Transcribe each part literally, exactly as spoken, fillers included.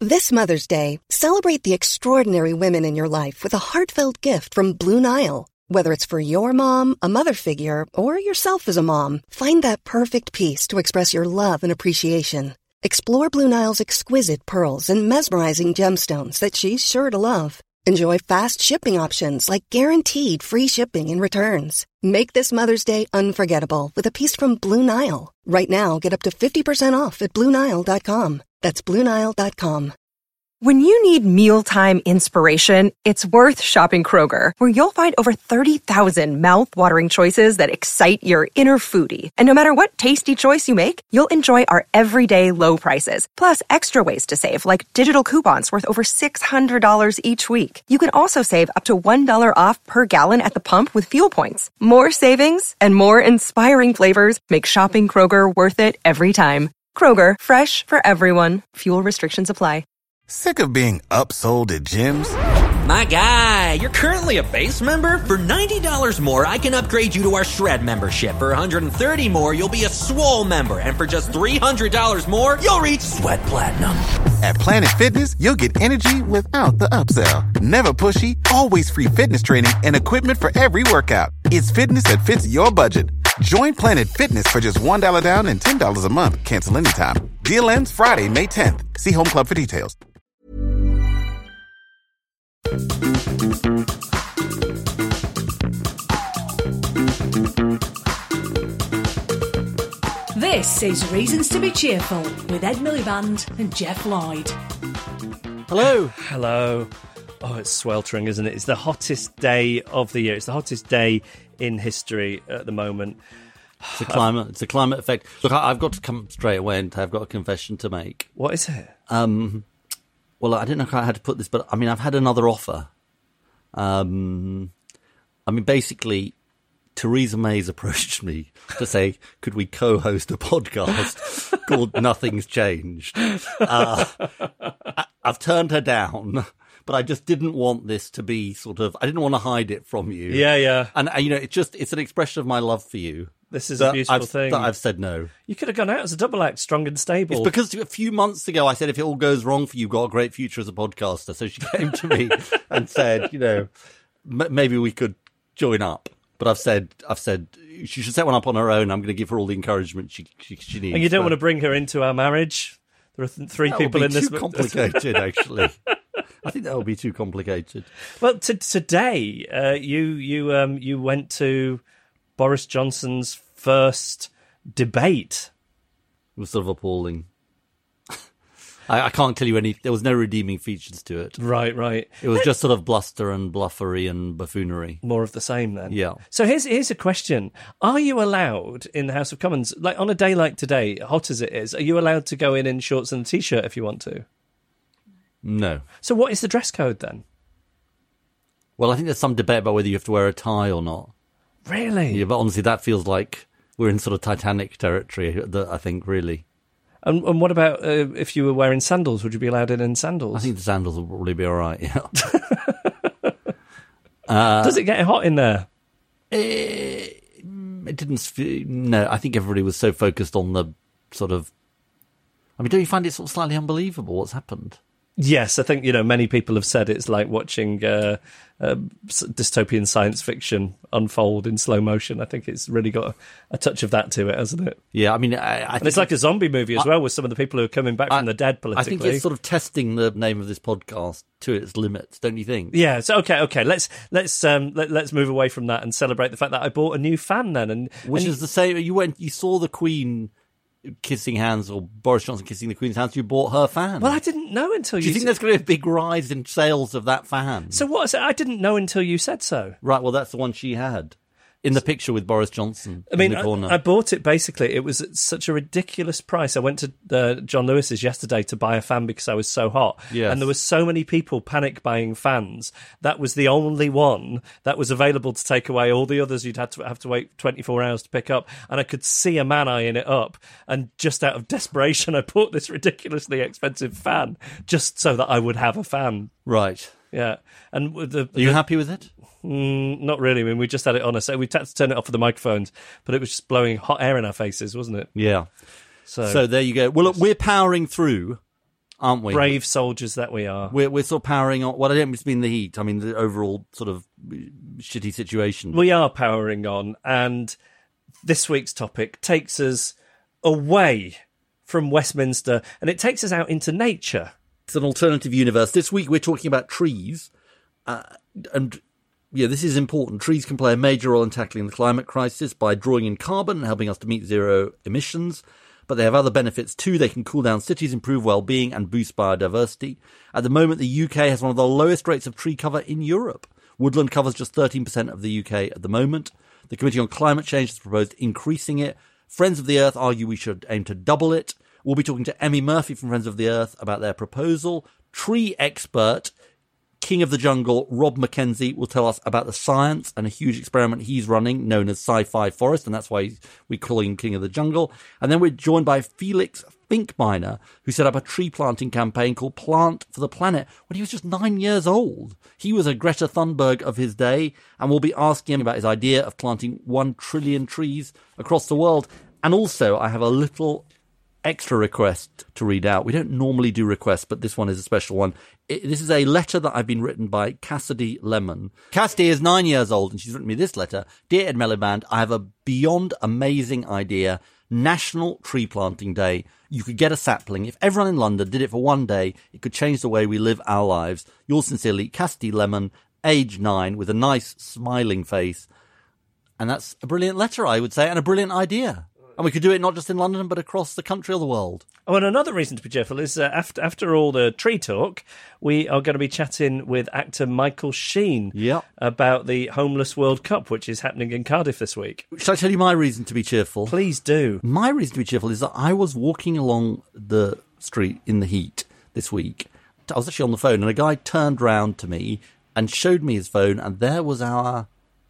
This Mother's Day, celebrate the extraordinary women in your life with a heartfelt gift from Blue Nile. Whether it's for your mom, a mother figure, or yourself as a mom, find that perfect piece to express your love and appreciation. Explore Blue Nile's exquisite pearls and mesmerizing gemstones that she's sure to love. Enjoy fast shipping options like guaranteed free shipping and returns. Make this Mother's Day unforgettable with a piece from Blue Nile. Right now, get up to fifty percent off at Blue Nile dot com. That's Blue Nile dot com. When you need mealtime inspiration, it's worth shopping Kroger, where you'll find over thirty thousand mouth-watering choices that excite your inner foodie. And no matter what tasty choice you make, you'll enjoy our everyday low prices, plus extra ways to save, like digital coupons worth over six hundred dollars each week. You can also save up to one dollar off per gallon at the pump with fuel points. More savings and more inspiring flavors make shopping Kroger worth it every time. Kroger, fresh for everyone. Fuel restrictions apply. Sick of being upsold at gyms? My guy, you're currently a base member? For ninety dollars more, I can upgrade you to our Shred membership. For one hundred thirty dollars more, you'll be a Swole member. And for just three hundred dollars more, you'll reach Sweat Platinum. At Planet Fitness, you'll get energy without the upsell. Never pushy, always free fitness training and equipment for every workout. It's fitness that fits your budget. Join Planet Fitness for just one dollar down and ten dollars a month. Cancel anytime. Deal ends Friday, May tenth. See Home Club for details. This is Reasons to be Cheerful with Ed Miliband and Jeff Lloyd. Hello. Hello. Oh, it's sweltering, isn't it? It's the hottest day of the year. It's the hottest day in history at the moment. It's a climate. It's a climate effect. Look, I, I've got to come straight away and I've got a confession to make. What is it? Um, well, I don't know how to put this, but I mean, I've had another offer. Um, I mean, basically, Theresa May's approached me to say, could we co-host a podcast called Nothing's Changed? Uh, I, I've turned her down. But I just didn't want this to be sort of, I didn't want to hide it from you. Yeah, yeah. And, uh, you know, it's just, it's an expression of my love for you. This is a beautiful I've, thing. That I've said no. You could have gone out as a double act, Strong and Stable. It's because a few months ago I said, if it all goes wrong for you, you've got a great future as a podcaster. So she came to me and said, you know, m- maybe we could join up. But I've said, I've said, she should set one up on her own. I'm going to give her all the encouragement she, she, she needs. And you don't but want to bring her into our marriage? There are th- three that people would be in this. too complicated, actually. I think that would be too complicated. Well, t- today uh, you you um, you went to Boris Johnson's first debate. It was sort of appalling. I, I can't tell you any. There was no redeeming features to it. Right, right. It was just sort of bluster and bluffery and buffoonery. More of the same, then. Yeah. So here's here's a question: are you allowed in the House of Commons, like on a day like today, hot as it is, are you allowed to go in in shorts and a t-shirt if you want to? No. So what is the dress code then? Well, I think there's some debate about whether you have to wear a tie or not. Really? Yeah, but honestly, that feels like we're in sort of Titanic territory, I think, really. And, and what about uh, if you were wearing sandals? Would you be allowed in in sandals? I think the sandals will probably be all right, yeah. uh, Does it get hot in there? It, it didn't... No, I think everybody was so focused on the sort of... I mean, don't you find it sort of slightly unbelievable what's happened? Yes, I think, you know, many people have said it's like watching uh, uh, dystopian science fiction unfold in slow motion. I think it's really got a, a touch of that to it, hasn't it? Yeah, I mean... I, I and it's like a zombie movie as I, well, with some of the people who are coming back I, from the dead politically. I think it's sort of testing the name of this podcast to its limits, don't you think? Yeah, so okay, okay, let's let's um, let, let's move away from that and celebrate the fact that I bought a new fan then. and Which and is the same... You went, you saw the Queen... kissing hands, or Boris Johnson kissing the Queen's hands, you bought her fan. Well, I didn't know until you... Do you think said... there's going to be a big rise in sales of that fan? So what is it? I didn't know until you said so. Right, well, that's the one she had. In the picture with Boris Johnson I mean, in the corner. I, I bought it, basically. It was at such a ridiculous price. I went to uh, John Lewis's yesterday to buy a fan because I was so hot. Yes. And there were so many people panic buying fans. That was the only one that was available to take away. All the others you'd had to have to wait twenty-four hours to pick up. And I could see a man eyeing it up. And just out of desperation, I bought this ridiculously expensive fan just so that I would have a fan. Right. Yeah. And the, Are you the, happy with it? Mm, not really. I mean, we just had it on us. So we had to turn it off for the microphones, but it was just blowing hot air in our faces, wasn't it? Yeah. So, so there you go. Well, look, we're powering through. aren't we? Brave soldiers that we are. We're, we're sort of powering on. Well, I don't just mean the heat. I mean the overall sort of shitty situation. We are powering on, and this week's topic takes us away from Westminster, and it takes us out into nature. It's an alternative universe. This week we're talking about trees, uh, and yeah, this is important. Trees can play a major role in tackling the climate crisis by drawing in carbon and helping us to meet zero emissions. But they have other benefits too. They can cool down cities, improve well-being, and boost biodiversity. At the moment, the U K has one of the lowest rates of tree cover in Europe. Woodland covers just thirteen percent of the U K at the moment. The Committee on Climate Change has proposed increasing it. Friends of the Earth argue we should aim to double it. We'll be talking to Emmy Murphy from Friends of the Earth about their proposal. Tree expert, King of the Jungle, Rob Mackenzie, will tell us about the science and a huge experiment he's running known as Sci-Fi Forest, and that's why we call him King of the Jungle. And then we're joined by Felix Finkbeiner, who set up a tree planting campaign called Plant for the Planet when he was just nine years old. He was a Greta Thunberg of his day, and we'll be asking him about his idea of planting one trillion trees across the world. And also, I have a little extra request to read out. We don't normally do requests, but this one is a special one. It, this is a letter that I've been written by Cassidy Lemon. Cassidy is nine years old, and she's written me this letter. Dear Ed Miliband, I have a beyond amazing idea. National Tree Planting Day. You could get a sapling. If everyone in London did it for one day, it could change the way we live our lives. Yours sincerely, Cassidy Lemon, age nine, with a nice smiling face. And that's a brilliant letter, I would say, and a brilliant idea. And we could do it not just in London, but across the country or the world. Oh, and another reason to be cheerful is uh, after after all the tree talk, we are going to be chatting with actor Michael Sheen yep. about the Homeless World Cup, which is happening in Cardiff this week. Shall I tell you my reason to be cheerful? Please do. My reason to be cheerful is that I was walking along the street in the heat this week. I was actually on the phone, and a guy turned round to me and showed me his phone, and there was our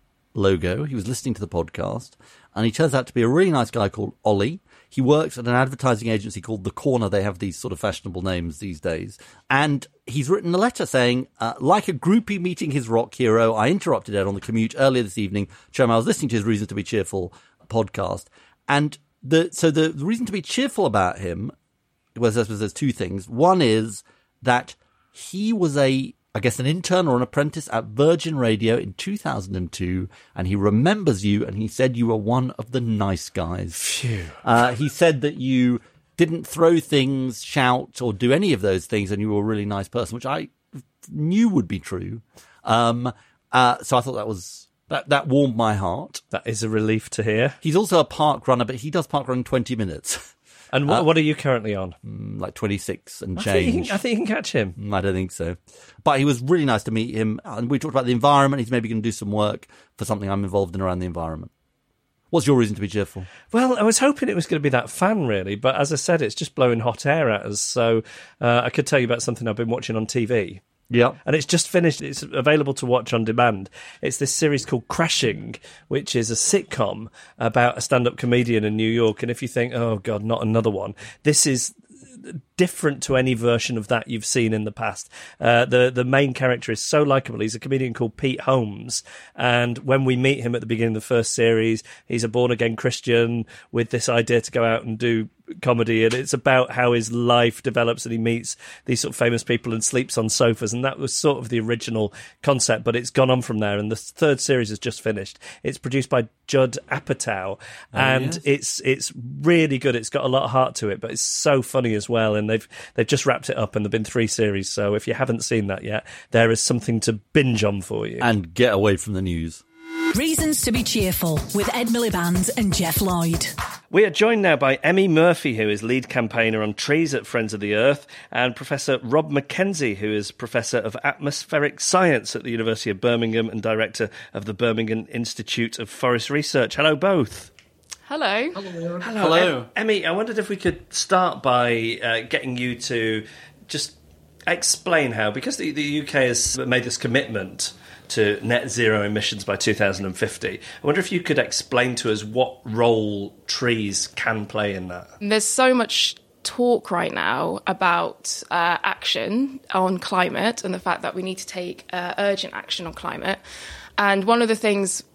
logo. He was listening to the podcast. And he turns out to be a really nice guy called Ollie. He works at an advertising agency called The Corner. They have these sort of fashionable names these days. And he's written a letter saying, uh, like a groupie meeting his rock hero, I interrupted Ed on the commute earlier this evening. Show him I was listening to his Reason to be Cheerful podcast. And the so the, the reason to be cheerful about him, well, there's, there's two things. One is that he was a I guess an intern or an apprentice at Virgin Radio in two thousand two, and he remembers you, and he said you were one of the nice guys. Phew. Uh, he said that you didn't throw things, shout, or do any of those things, and you were a really nice person, which I knew would be true. Um, uh, so I thought that was that, that warmed my heart. That is a relief to hear. He's also a park runner, but he does park run in twenty minutes. And what, uh, what are you currently on? Like twenty-six and I change. Think can, I think you can catch him. I don't think so. But he was really nice to meet him. And we talked about the environment. He's maybe going to do some work for something I'm involved in around the environment. What's your reason to be cheerful? Well, I was hoping it was going to be that fan, really. But as I said, it's just blowing hot air at us. So uh, I could tell you about something I've been watching on T V. Yeah. And it's just finished. It's available to watch on demand. It's this series called Crashing, which is a sitcom about a stand-up comedian in New York. And if you think, oh, God, not another one, this is different to any version of that you've seen in the past. Uh, the the main character is so likeable. He's a comedian called Pete Holmes, and when we meet him at the beginning of the first series, he's a born-again Christian with this idea to go out and do comedy, and it's about how his life develops and he meets these sort of famous people and sleeps on sofas, and that was sort of the original concept, but it's gone on from there, and the third series has just finished. It's produced by Judd Apatow, and oh, yes. it's it's really good. It's got a lot of heart to it, but it's so funny as well, and they've they've just wrapped it up, and there've been three series, so if you haven't seen that yet, there is something to binge on for you. And get away from the news. Reasons to be cheerful with Ed Miliband and Jeff Lloyd. We are joined now by Emmy Murphy, who is lead campaigner on trees at Friends of the Earth, and Professor Rob Mackenzie, who is Professor of Atmospheric Science at the University of Birmingham and Director of the Birmingham Institute of Forest Research. Hello, both. Hello. Hello. Hello. Em- Emmy, I wondered if we could start by uh, getting you to just explain how, because the, the U K has made this commitment to net zero emissions by two thousand fifty. I wonder if you could explain to us what role trees can play in that. There's so much talk right now about uh, action on climate and the fact that we need to take uh, urgent action on climate. And one of the things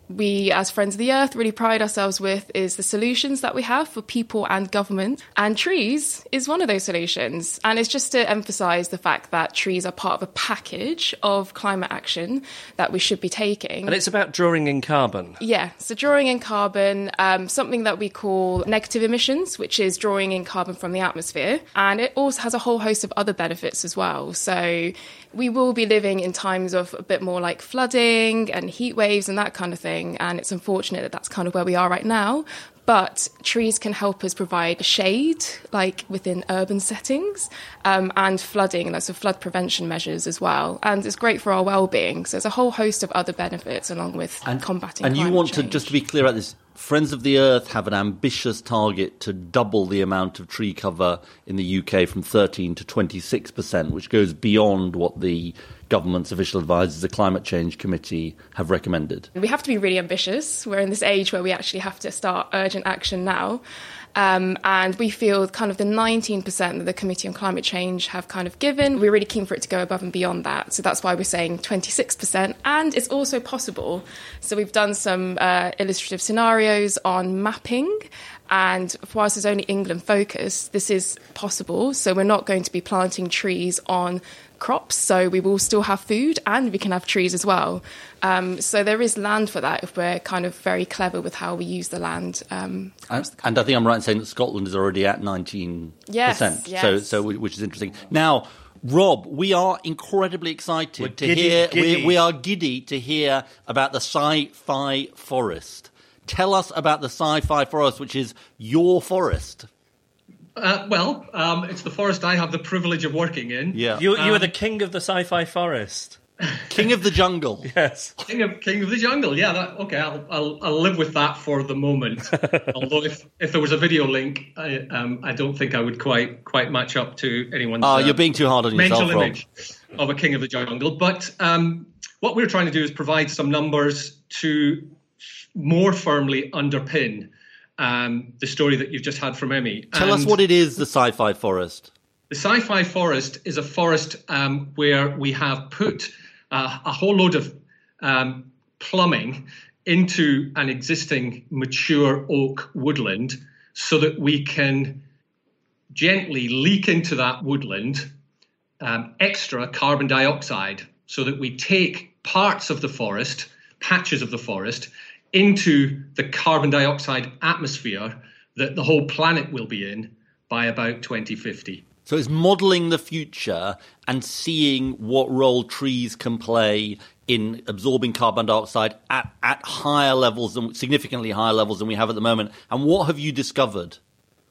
we, as Friends of the Earth, really pride ourselves with is the solutions that we have for people and government. And trees is one of those solutions. And it's just to emphasise the fact that trees are part of a package of climate action that we should be taking. And it's about drawing in carbon. Yeah, so drawing in carbon, um, something that we call negative emissions, which is drawing in carbon from the atmosphere. And it also has a whole host of other benefits as well. So we will be living in times of a bit more like flooding and heat waves and that kind of thing. And it's unfortunate that that's kind of where we are right now. But trees can help us provide shade, like within urban settings, um, and flooding, and that's a flood prevention measures as well. And it's great for our well-being. So there's a whole host of other benefits along with and, combating and climate you want change. to, just to be clear about this, Friends of the Earth have an ambitious target to double the amount of tree cover in the U K from thirteen to twenty-six percent, which goes beyond what the government's official advisors, the Climate Change Committee, have recommended. We have to be really ambitious. We're in this age where we actually have to start urgent action now. Um, and we feel kind of the nineteen percent that the Committee on Climate Change have kind of given, we're really keen for it to go above and beyond that. So that's why we're saying twenty-six percent. And it's also possible. So we've done some uh, illustrative scenarios on mapping. And whilst it's only England focused, this is possible. So we're not going to be planting trees on crops, so we will still have food and we can have trees as well. Um, so there is land for that if we're kind of very clever with how we use the land. Um, and, and I think I'm right in saying that Scotland is already at nineteen percent, yes, yes. So, so which is interesting. Now, Rob, we are incredibly excited We're to giddy, hear. giddy. We, we are giddy to hear about the Sci-Fi Forest. Tell us about the Sci-Fi Forest, which is your forest. Uh, well, um, it's the forest I have the privilege of working in. Yeah, You, you Um, are the king of the sci-fi forest. King of the jungle. Yes. King of King of the Jungle. Yeah, that, okay. I'll, I'll I'll live with that for the moment. Although if, if there was a video link, I um I don't think I would quite quite match up to anyone's. Oh, uh, you're being too hard on yourself, mental Rob. image of a King of the Jungle. But um, what we're trying to do is provide some numbers to more firmly underpin um, the story that you've just had from Emmy. Tell us And what it is, the Sci-Fi Forest. The Sci-Fi Forest is a forest um, where we have put uh, a whole load of um, plumbing into an existing mature oak woodland so that we can gently leak into that woodland um, extra carbon dioxide so that we take parts of the forest, patches of the forest, into the carbon dioxide atmosphere that the whole planet will be in by about twenty fifty. So it's modelling the future and seeing what role trees can play in absorbing carbon dioxide at, at higher levels, and significantly higher levels than we have at the moment. And what have you discovered?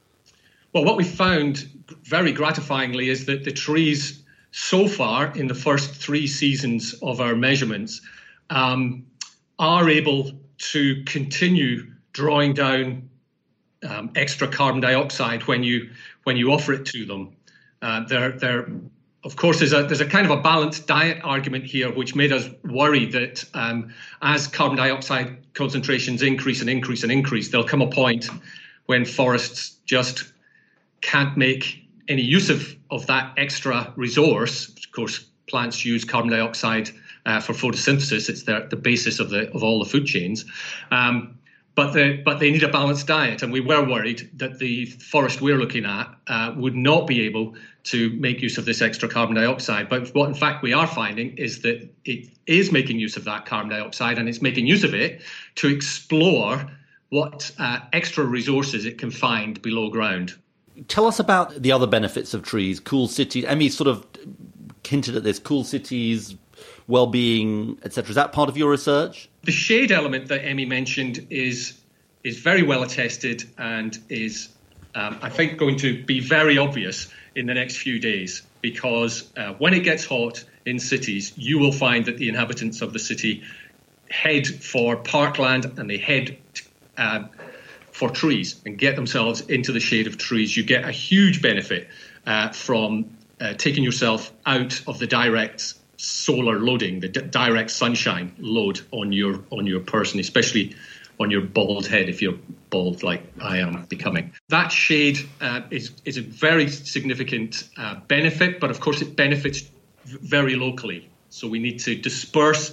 Well, what we found very gratifyingly is that the trees so far in the first three seasons of our measurements um, are able to continue drawing down um, extra carbon dioxide when you when you offer it to them. Uh, there, there, of course, there's a there's a kind of a balanced diet argument here, which made us worry that um, as carbon dioxide concentrations increase and increase and increase, there'll come a point when forests just can't make any use of, of that extra resource. Of course, plants use carbon dioxide uh, for photosynthesis. It's the, the basis of the of all the food chains. Um, But they, but they need a balanced diet, and we were worried that the forest we're looking at uh, would not be able to make use of this extra carbon dioxide. But what, in fact, we are finding is that it is making use of that carbon dioxide, and it's making use of it to explore what uh, extra resources it can find below ground. Tell us about the other benefits of trees, cool cities. Emmy sort of hinted at this, cool cities, well-being, et cetera. Is that part of your research? The shade element that Emmy mentioned is is very well attested and is, um, I think, going to be very obvious in the next few days, because uh, when it gets hot in cities, you will find that the inhabitants of the city head for parkland and they head uh, for trees and get themselves into the shade of trees. You get a huge benefit uh, from uh, taking yourself out of the direct solar loading, the d- direct sunshine load on your on your person, especially on your bald head if you're bald like I am becoming. That shade uh, is is a very significant uh, benefit, but of course it benefits v- very locally. So we need to disperse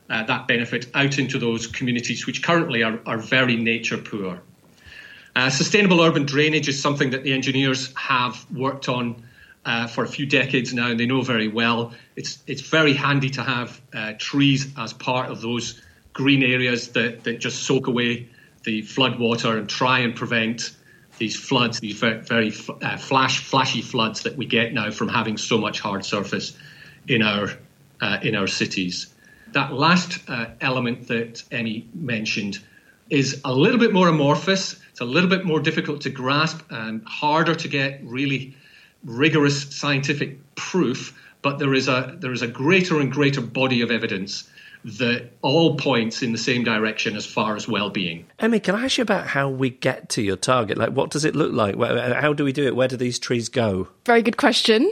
uh, that benefit out into those communities which currently are, are very nature poor. Uh, sustainable urban drainage is something that the engineers have worked on uh, for a few decades now, and they know very well. It's it's very handy to have uh, trees as part of those green areas that, that just soak away the flood water and try and prevent these floods, these very, very uh, flash, flashy floods that we get now from having so much hard surface in our uh, in our cities. That last uh, element that Emmy mentioned is a little bit more amorphous. It's a little bit more difficult to grasp and harder to get really rigorous scientific proof, but there is a there is a greater and greater body of evidence that all points in the same direction as far as well-being. Emmy, can I ask you about how we get to your target? Like, what does it look like? How do we do it? Where do these trees go? Very good question.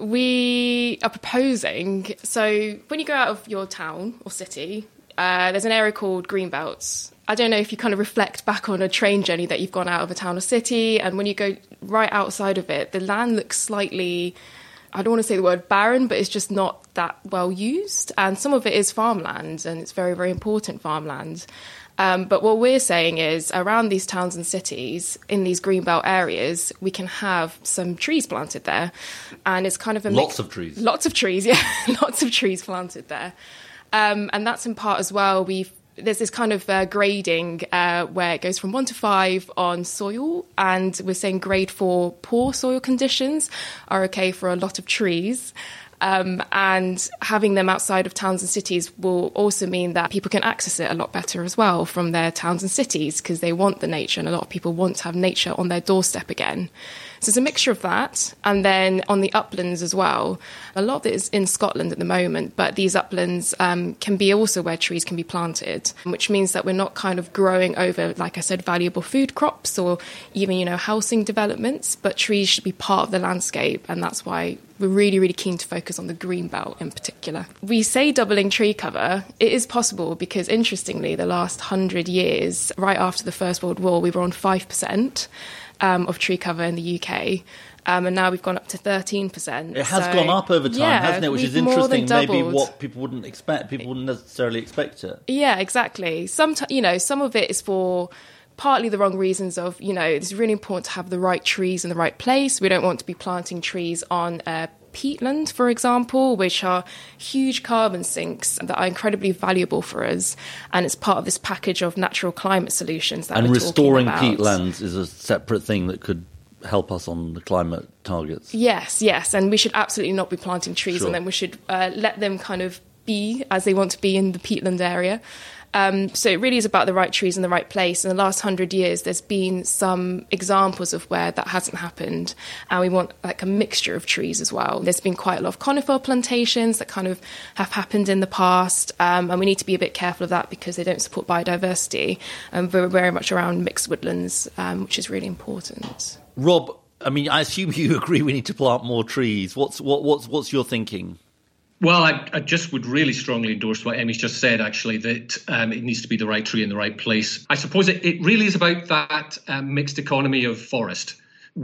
We are proposing, so when you go out of your town or city, uh, there's an area called Greenbelts. I don't know if you kind of reflect back on a train journey that you've gone out of a town or city, and when you go right outside of it, the land looks slightly, I don't want to say the word barren, but it's just not that well used. And some of it is farmland, and it's very, very important farmland. Um, but what we're saying is around these towns and cities, in these greenbelt areas, we can have some trees planted there. And it's kind of a mix. Lots of trees. Lots of trees, yeah. Lots of trees planted there. Um, and that's in part as well, we've there's this kind of uh, grading uh, where it goes from one to five on soil, and we're saying grade four poor soil conditions are okay for a lot of trees. Um, and having them outside of towns and cities will also mean that people can access it a lot better as well from their towns and cities, because they want the nature, and a lot of people want to have nature on their doorstep again. So it's a mixture of that. And then on the uplands as well, a lot of it is in Scotland at the moment, but these uplands um, can be also where trees can be planted, which means that we're not kind of growing over, like I said, valuable food crops or even, you know, housing developments, but trees should be part of the landscape. And that's why we're really, really keen to focus on the green belt in particular. We say doubling tree cover. It is possible because, interestingly, the last hundred years, right after the First World War, we were on five percent um, of tree cover in the U K. Um, and now we've gone up to thirteen percent. It has so, gone up over time, yeah, hasn't it? Which is interesting. Maybe what people wouldn't expect. People wouldn't necessarily expect it. Yeah, exactly. Some, you know, some of it is for partly the wrong reasons of, you know, it's really important to have the right trees in the right place. We don't want to be planting trees on uh, peatland, for example, which are huge carbon sinks that are incredibly valuable for us. And it's part of this package of natural climate solutions that and we're restoring talking about. peatlands is a separate thing that could help us on the climate targets. Yes, yes. And we should absolutely not be planting trees Sure. on them. We should uh, let them kind of be as they want to be in the peatland area. Um, so it really is about the right trees in the right place. In the last hundred years, there's been some examples of where that hasn't happened, and we want like a mixture of trees as well. There's been quite a lot of conifer plantations that kind of have happened in the past, um, and we need to be a bit careful of that because they don't support biodiversity. And we're very much around mixed woodlands, um, which is really important. Rob, I mean, I assume you agree we need to plant more trees. What's what, what's what's your thinking? Well, I, I just would really strongly endorse what Emmy's just said, actually, that um, it needs to be the right tree in the right place. I suppose it, it really is about that um, mixed economy of forest.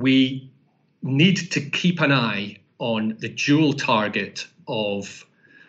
We need to keep an eye on the dual target of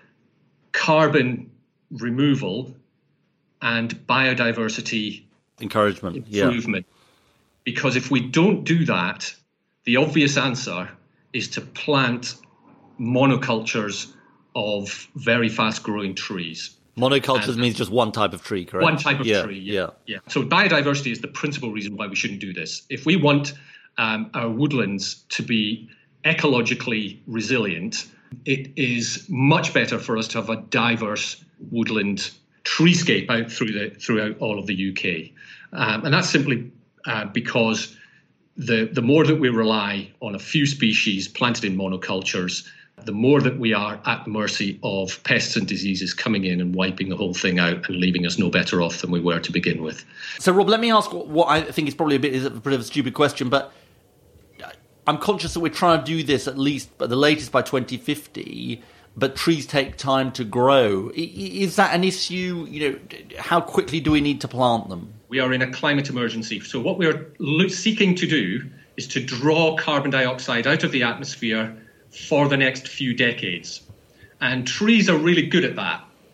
carbon removal and biodiversity encouragement, improvement. Yeah. Because if we don't do that, the obvious answer is to plant monocultures of very fast-growing trees. Monocultures and means just one type of tree, correct? One type of yeah, tree, yeah, yeah. yeah. So biodiversity is the principal reason why we shouldn't do this. If we want um, our woodlands to be ecologically resilient, it is much better for us to have a diverse woodland treescape out through the throughout all of the U K. Um, and that's simply uh, because the, the more that we rely on a few species planted in monocultures, the more that we are at the mercy of pests and diseases coming in and wiping the whole thing out and leaving us no better off than we were to begin with. So, Rob, let me ask what I think is probably a bit, is a bit of a stupid question, but I'm conscious that we're trying to do this at least, at the latest, by twenty fifty, but trees take time to grow. Is that an issue? You know, how quickly do we need to plant them? We are in a climate emergency. So what we're seeking to do is to draw carbon dioxide out of the atmosphere for the next few decades. And trees are really good at that.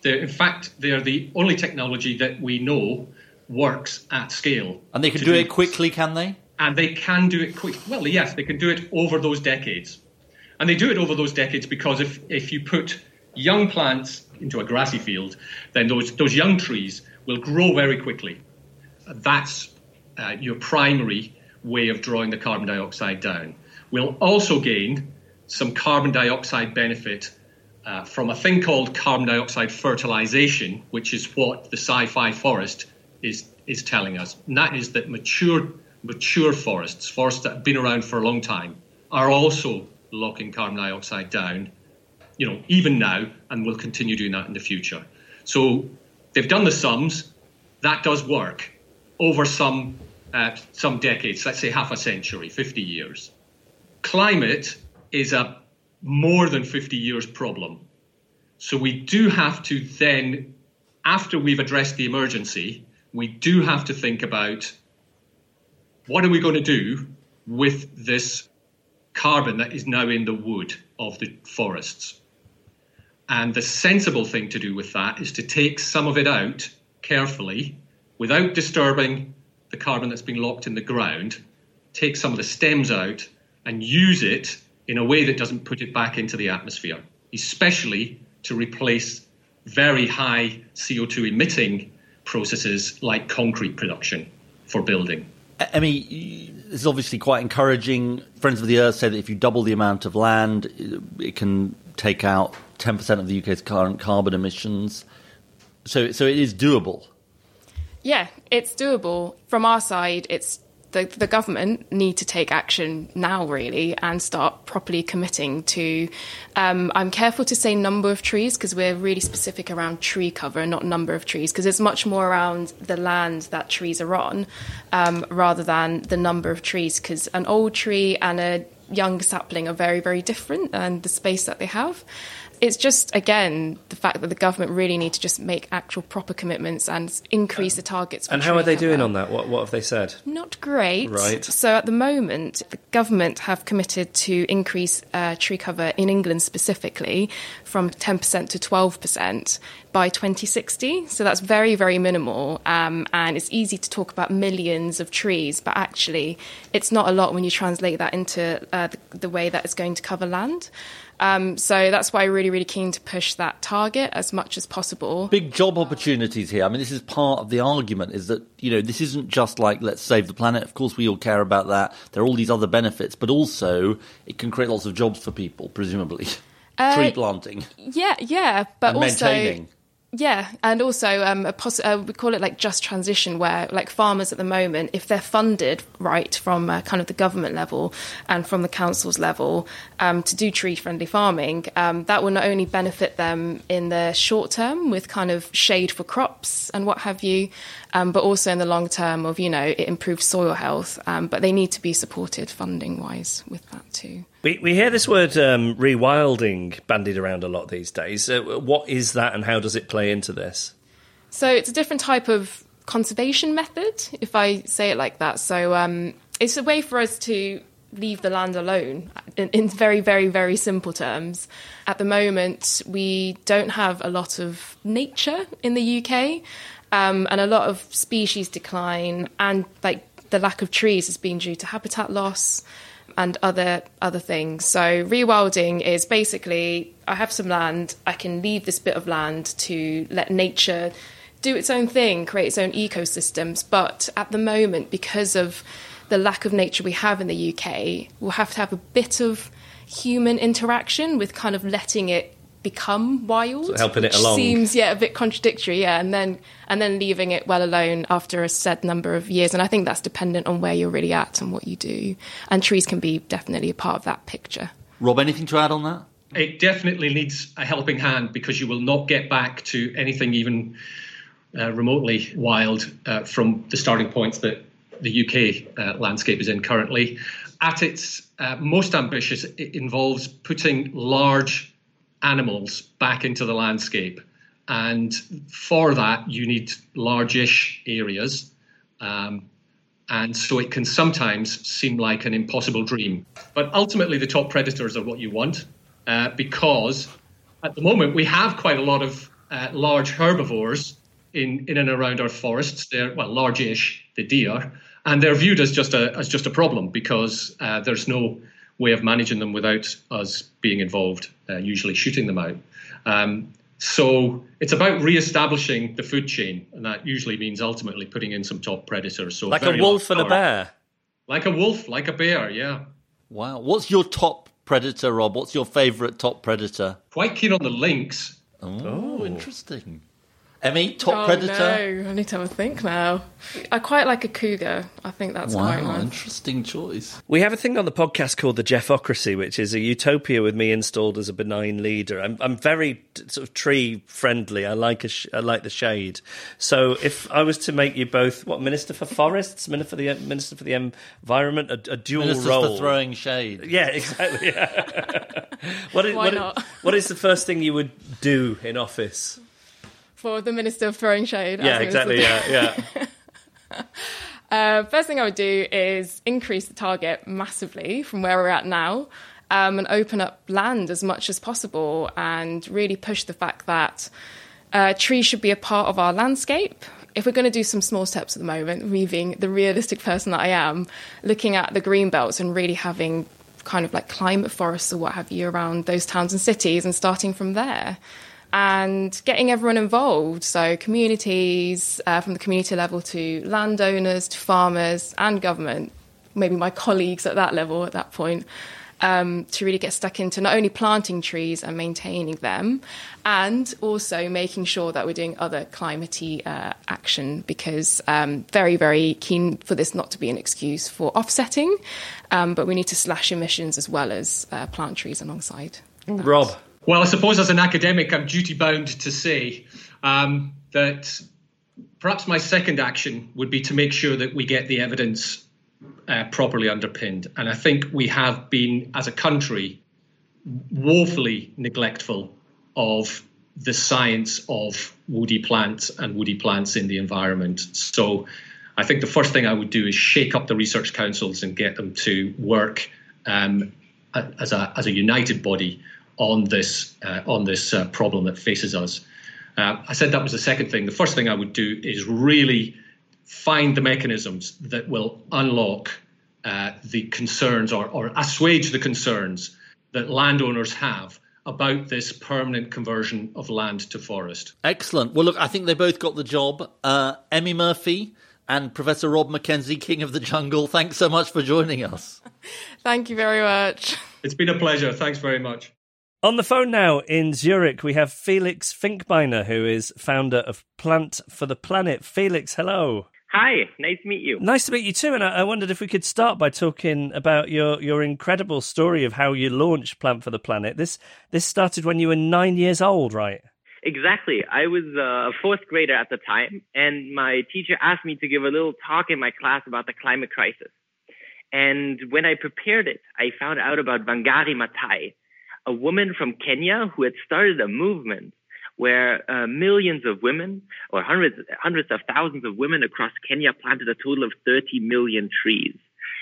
They're, in fact, they're the only technology that we know works at scale. And they can do, do it quickly, can they? And they can do it quick. Well, yes, they can do it over those decades. And they do it over those decades because if, if you put young plants into a grassy field, then those, those young trees will grow very quickly. That's uh, your primary way of drawing the carbon dioxide down. We'll also gain some carbon dioxide benefit uh, from a thing called carbon dioxide fertilization, which is what the sci-fi forest is, is telling us. And that is that mature mature forests, forests that have been around for a long time, are also locking carbon dioxide down, you know, even now, and will continue doing that in the future. So they've done the sums. That does work over some uh, some decades, let's say half a century, fifty years. Climate is a more than fifty years problem. So we do have to then, after we've addressed the emergency, we do have to think about what are we going to do with this carbon that is now in the wood of the forests. And the sensible thing to do with that is to take some of it out carefully without disturbing the carbon that's been locked in the ground, take some of the stems out and use it in a way that doesn't put it back into the atmosphere, especially to replace very high C O two emitting processes like concrete production for building. Emmy, this is obviously quite encouraging. Friends of the Earth say that if you double the amount of land, it can take out ten percent of the U K's current carbon emissions. So, so it is doable. Yeah, it's doable. From our side, it's the, the government need to take action now, really, and start properly committing to, um, I'm careful to say number of trees because we're really specific around tree cover, not number of trees, because it's much more around the land that trees are on um, rather than the number of trees, because an old tree and a young sapling are very, very different, and the space that they have. It's just, again, the fact that the government really need to just make actual proper commitments and increase the targets. And how are they doing on that? What what have they said? Not great. Right. So at the moment, the government have committed to increase uh, tree cover in England specifically from ten percent to twelve percent by twenty sixty. So that's very, very minimal. Um, and it's easy to talk about millions of trees, but actually it's not a lot when you translate that into uh, the, the way that it's going to cover land. Um, so that's why we're really, really keen to push that target as much as possible. Big job opportunities here. I mean, this is part of the argument, is that, you know, this isn't just like, let's save the planet. Of course, we all care about that. There are all these other benefits, but also it can create lots of jobs for people, presumably. Uh, Tree planting. Yeah, yeah. But and also, maintaining. Yeah, and also um, a poss- uh, we call it like just transition, where like farmers at the moment, if they're funded right from uh, kind of the government level and from the council's level um, to do tree-friendly farming, um, that will not only benefit them in the short term with kind of shade for crops and what have you, um, but also in the long term of, you know, it improves soil health. Um, but they need to be supported funding-wise with that too. We we hear this word um, rewilding bandied around a lot these days. Uh, what is that and how does it play into this? So it's a different type of conservation method, if I say it like that. So um, it's a way for us to leave the land alone in, in very, very, very simple terms. At the moment, we don't have a lot of nature in the U K um, and a lot of species decline, and like the lack of trees has been due to habitat loss and other other things. So rewilding is basically, I have some land, I can leave this bit of land to let nature do its own thing, create its own ecosystems. But at the moment, because of the lack of nature we have in the U K, we'll have to have a bit of human interaction with kind of letting it become wild, so helping it which along. Seems yeah a bit contradictory, yeah, and then and then leaving it well alone after a set number of years. And I think that's dependent on where you're really at and what you do. And trees can be definitely a part of that picture. Rob, anything to add on that? It definitely needs a helping hand, because you will not get back to anything even uh, remotely wild uh, from the starting points that the U K uh, landscape is in currently. At its uh, most ambitious, it involves putting large animals back into the landscape, and for that you need large-ish areas, um, and so it can sometimes seem like an impossible dream. But ultimately the top predators are what you want, uh, because at the moment we have quite a lot of uh, large herbivores in, in and around our forests. They're, well, large-ish, the deer, and they're viewed as just a as just a problem because uh, there's no way of managing them without us being involved, uh, usually shooting them out. Um, so it's about re-establishing the food chain, and that usually means ultimately putting in some top predators. So like a wolf and a bear. Like a wolf, like a bear, yeah. Wow. What's your top predator, Rob? What's your favourite top predator? Quite keen on the lynx. Oh, oh. Interesting. Emmy, top oh, predator? No, I need to have a think now. I quite like a cougar. I think that's wow, quite nice. Interesting choice. We have a thing on the podcast called the Jeffocracy, which is a utopia with me installed as a benign leader. I'm I'm very sort of tree friendly. I like a sh- I like the shade. So if I was to make you both what Minister for Forests, Minister for the Minister for the Environment, a, a dual Ministers role for throwing shade. Yeah, exactly. what is, Why what, not? What is the first thing you would do in office? For the Minister of Throwing Shade. Yeah, exactly, yeah, yeah. uh, first thing I would do is increase the target massively from where we're at now um, and open up land as much as possible and really push the fact that uh, trees should be a part of our landscape. If we're going to do some small steps at the moment, me being the realistic person that I am, looking at the green belts and really having kind of like climate forests or what have you around those towns and cities and starting from there. And getting everyone involved, so communities, uh, from the community level to landowners, to farmers and government, maybe my colleagues at that level at that point, um, to really get stuck into not only planting trees and maintaining them, and also making sure that we're doing other climate-y uh, action, because um, very, very keen for this not to be an excuse for offsetting, um, but we need to slash emissions as well as uh, plant trees alongside that. Rob? Well, I suppose as an academic, I'm duty-bound to say um, that perhaps my second action would be to make sure that we get the evidence uh, properly underpinned. And I think we have been, as a country, woefully neglectful of the science of woody plants and woody plants in the environment. So I think the first thing I would do is shake up the research councils and get them to work um, as a as a united body on this uh, on this uh, problem that faces us. Uh, I said that was the second thing. The first thing I would do is really find the mechanisms that will unlock uh, the concerns or, or assuage the concerns that landowners have about this permanent conversion of land to forest. Excellent. Well, look, I think they both got the job. Uh, Emmy Murphy and Professor Rob Mackenzie, King of the Jungle, thanks so much for joining us. Thank you very much. It's been a pleasure. Thanks very much. On the phone now in Zurich, we have Felix Finkbeiner, who is founder of Plant for the Planet. Felix, hello. Hi, nice to meet you. Nice to meet you too. And I, I wondered if we could start by talking about your, your incredible story of how you launched Plant for the Planet. This this started when you were nine years old, right? Exactly. I was a fourth grader at the time, and my teacher asked me to give a little talk in my class about the climate crisis. And when I prepared it, I found out about Wangari Maathai, a woman from Kenya who had started a movement where uh, millions of women, or hundreds, hundreds of thousands of women across Kenya planted a total of thirty million trees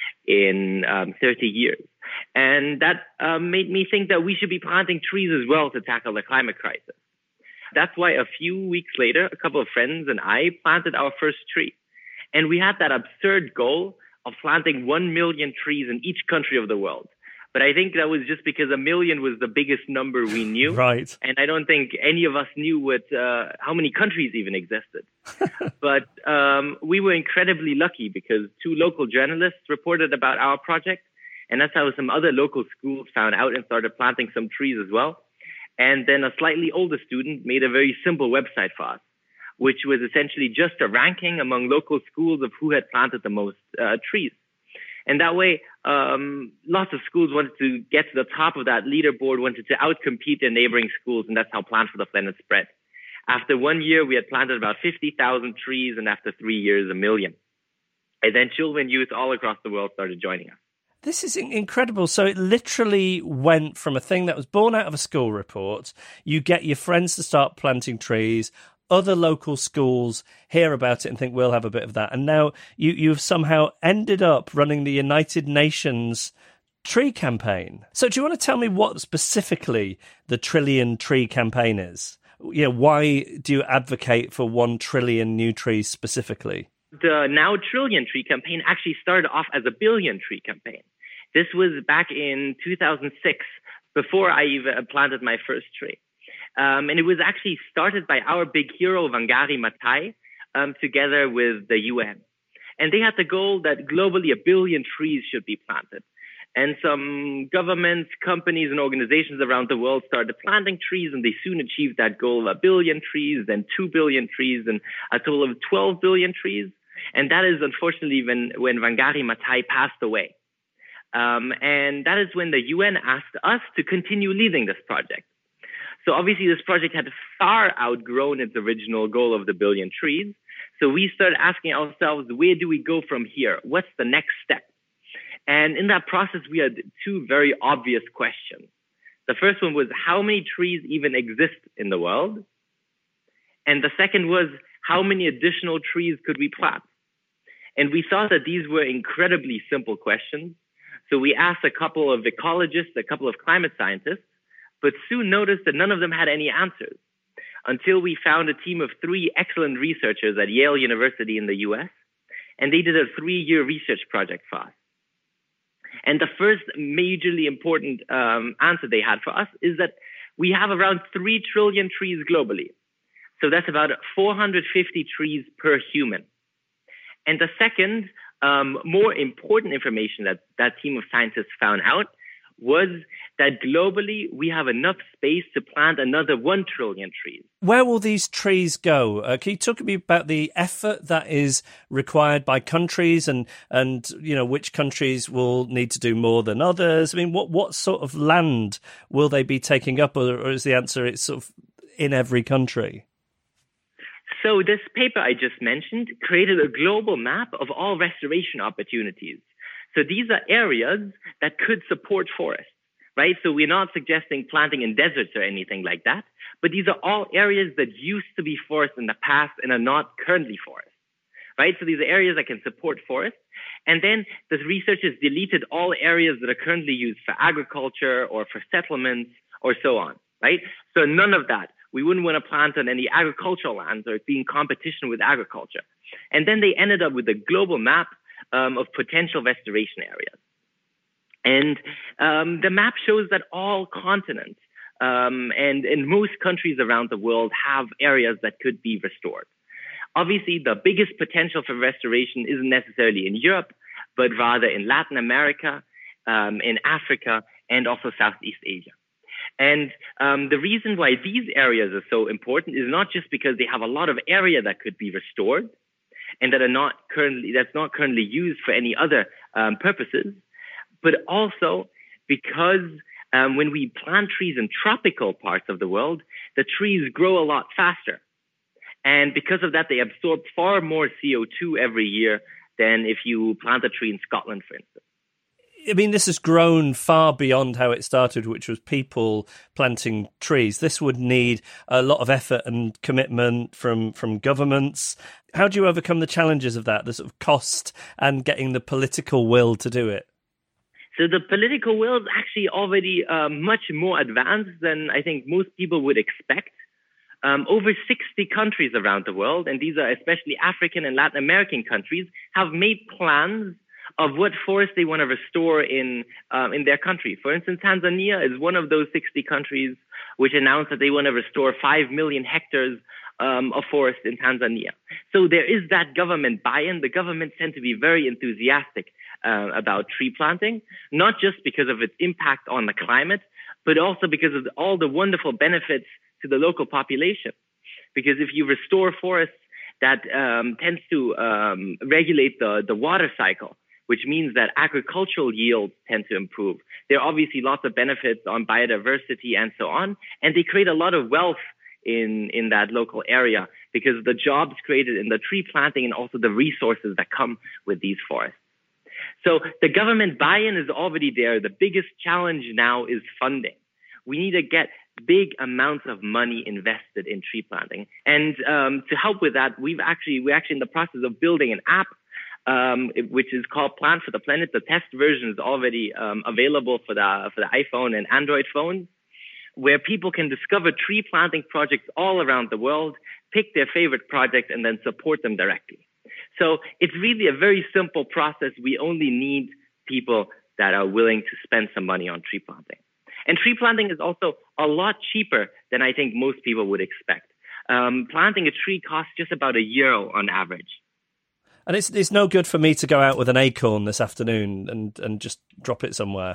in um, thirty years. And that uh, made me think that we should be planting trees as well to tackle the climate crisis. That's why a few weeks later, a couple of friends and I planted our first tree. And we had that absurd goal of planting one million trees in each country of the world. But I think that was just because a million was the biggest number we knew. Right. And I don't think any of us knew what uh, how many countries even existed. But um, we were incredibly lucky because two local journalists reported about our project. And that's how some other local schools found out and started planting some trees as well. And then a slightly older student made a very simple website for us, which was essentially just a ranking among local schools of who had planted the most uh, trees. And that way, um, lots of schools wanted to get to the top of that leaderboard, wanted to outcompete their neighboring schools, and that's how Plant for the Planet spread. After one year, we had planted about fifty thousand trees, and after three years, a million. And then children and youth all across the world started joining us. This is incredible. So it literally went from a thing that was born out of a school report. You get your friends to start planting trees. Other local schools hear about it and think we'll have a bit of that. And now you, you've somehow ended up running the United Nations tree campaign. So do you want to tell me what specifically the Trillion Tree campaign is? you know, why do you advocate for one trillion new trees specifically? The Now Trillion Tree campaign actually started off as a billion tree campaign. This was back in two thousand six, before I even planted my first tree. Um, and it was actually started by our big hero, Wangari Maathai, um, together with the U N. And they had the goal that globally a billion trees should be planted. And some governments, companies, and organizations around the world started planting trees, and they soon achieved that goal of a billion trees, then two billion trees, and a total of twelve billion trees. And that is unfortunately when, when Wangari Maathai passed away. Um, and that is when the U N asked us to continue leading this project. So obviously this project had far outgrown its original goal of the billion trees. So we started asking ourselves, where do we go from here? What's the next step? And in that process, we had two very obvious questions. The first one was, how many trees even exist in the world? And the second was, how many additional trees could we plant? And we thought that these were incredibly simple questions. So we asked a couple of ecologists, a couple of climate scientists, but soon noticed that none of them had any answers until we found a team of three excellent researchers at Yale University in the U S, and they did a three-year research project for us. And the first majorly important um, answer they had for us is that we have around three trillion trees globally. So that's about four hundred fifty trees per human. And the second, um, more important information that that team of scientists found out was that globally we have enough space to plant another one trillion trees. Where will these trees go? Uh, can you talk to me about the effort that is required by countries and, and you know, which countries will need to do more than others? I mean, what, what sort of land will they be taking up, or, or is the answer it's sort of in every country? So this paper I just mentioned created a global map of all restoration opportunities. So these are areas that could support forests, right? So we're not suggesting planting in deserts or anything like that, but these are all areas that used to be forests in the past and are not currently forests, right? So these are areas that can support forests. And then the researchers deleted all areas that are currently used for agriculture or for settlements or so on, right? So none of that. We wouldn't want to plant on any agricultural lands or be in competition with agriculture. And then they ended up with a global map Um, of potential restoration areas. And um, the map shows that all continents um, and in most countries around the world have areas that could be restored. Obviously, the biggest potential for restoration isn't necessarily in Europe, but rather in Latin America, um, in Africa, and also Southeast Asia. And um, the reason why these areas are so important is not just because they have a lot of area that could be restored, and that are not currently that's not currently used for any other um, purposes, but also because um, when we plant trees in tropical parts of the world, the trees grow a lot faster, and because of that, they absorb far more C O two every year than if you plant a tree in Scotland, for instance. I mean, this has grown far beyond how it started, which was people planting trees. This would need a lot of effort and commitment from, from governments. How do you overcome the challenges of that, the sort of cost and getting the political will to do it? So the political will is actually already uh, much more advanced than I think most people would expect. Um, over sixty countries around the world, and these are especially African and Latin American countries, have made plans of what forests they want to restore in um, in their country. For instance, Tanzania is one of those sixty countries which announced that they want to restore five million hectares um, of forest in Tanzania. So there is that government buy-in. The governments tend to be very enthusiastic uh, about tree planting, not just because of its impact on the climate, but also because of all the wonderful benefits to the local population. Because if you restore forests, that um, tends to um, regulate the, the water cycle, which means that agricultural yields tend to improve. There are obviously lots of benefits on biodiversity and so on, and they create a lot of wealth in, in that local area because of the jobs created in the tree planting and also the resources that come with these forests. So the government buy-in is already there. The biggest challenge now is funding. We need to get big amounts of money invested in tree planting. And um, to help with that, we've actually, we're actually in the process of building an app Um, which is called Plant for the Planet. The test version is already um, available for the for the iPhone and Android phones, where people can discover tree planting projects all around the world, pick their favorite projects, and then support them directly. So it's really a very simple process. We only need people that are willing to spend some money on tree planting. And tree planting is also a lot cheaper than I think most people would expect. Um, planting a tree costs just about a euro on average. And it's it's no good for me to go out with an acorn this afternoon and, and just drop it somewhere.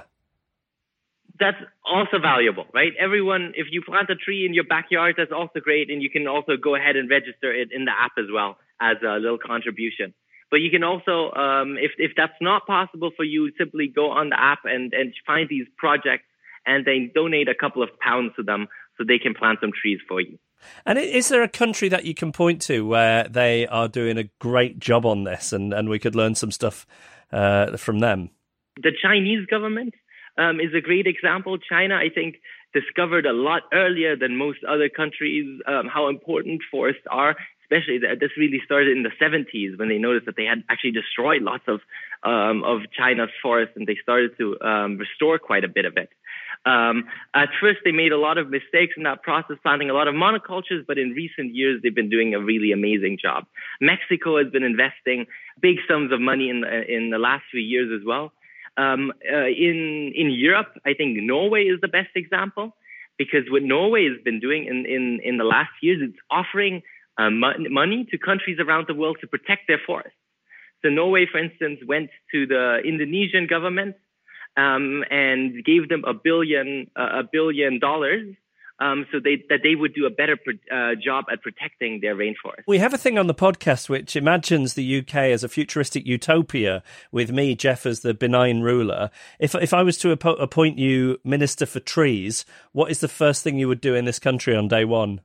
That's also valuable, right? Everyone, if you plant a tree in your backyard, that's also great. And you can also go ahead and register it in the app as well as a little contribution. But you can also, um, if, if that's not possible for you, simply go on the app and, and find these projects and then donate a couple of pounds to them so they can plant some trees for you. And is there a country that you can point to where they are doing a great job on this and, and we could learn some stuff uh, from them? The Chinese government um, is a great example. China, I think, discovered a lot earlier than most other countries um, how important forests are. Especially, this really started in the seventies when they noticed that they had actually destroyed lots of um, of China's forests, and they started to um, restore quite a bit of it. Um, at first, they made a lot of mistakes in that process, planting a lot of monocultures, but in recent years, they've been doing a really amazing job. Mexico has been investing big sums of money in the, in the last few years as well. Um, uh, in in Europe, I think Norway is the best example, because what Norway has been doing in, in, in the last years, it's offering uh, mo- money to countries around the world to protect their forests. So Norway, for instance, went to the Indonesian government Um, and gave them a billion uh, a billion dollars, um, so they, that they would do a better pro- uh, job at protecting their rainforest. We have a thing on the podcast which imagines the U K as a futuristic utopia, with me, Jeff, as the benign ruler. If if I was to appo- appoint you Minister for Trees, what is the first thing you would do in this country on day one?